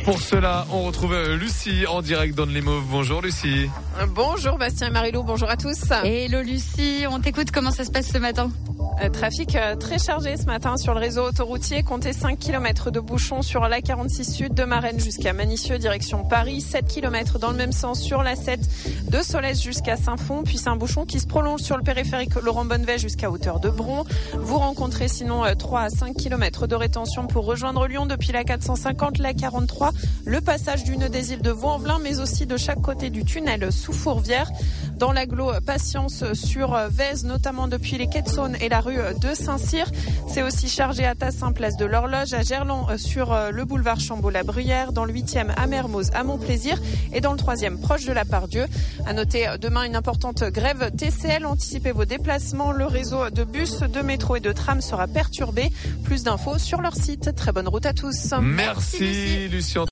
Pour cela, on retrouve Lucie en direct dans les Mauves. Bonjour Lucie. Bonjour Bastien et Marilou, bonjour à tous. Hello Lucie, on t'écoute, comment ça se passe ce matin ? Trafic très chargé ce matin sur le réseau autoroutier. Comptez 5 km de bouchons sur l'A46 Sud de Marennes jusqu'à Manicieux, direction Paris. 7 km dans le même sens sur l'A7 de Solès jusqu'à Saint-Fond. Puis c'est un bouchon qui se prolonge sur le périphérique Laurent Bonnevet jusqu'à hauteur de Bron. Vous rencontrez sinon 3 à 5 km de rétention pour rejoindre Lyon depuis la 450, la 43, le passage du nœud des îles de Vaux-en-Velin, mais aussi de chaque côté du tunnel sous Fourvière. Dans l'agglo, patience sur Vèze, notamment depuis les quais de Saône et la rue de Saint-Cyr. C'est aussi chargé à Tassin, place de l'Horloge, à Gerland sur le boulevard Chambaud-la-Bruyère, dans le 8e à Mermoz, à Montplaisir et dans le 3e proche de la Pardieu. À noter demain une importante grève TCL. Anticipez vos déplacements. Le réseau de bus, de métro et de tram sera perturbé. Plus d'infos sur leur site. Très bonne route à tous. Merci Lucie.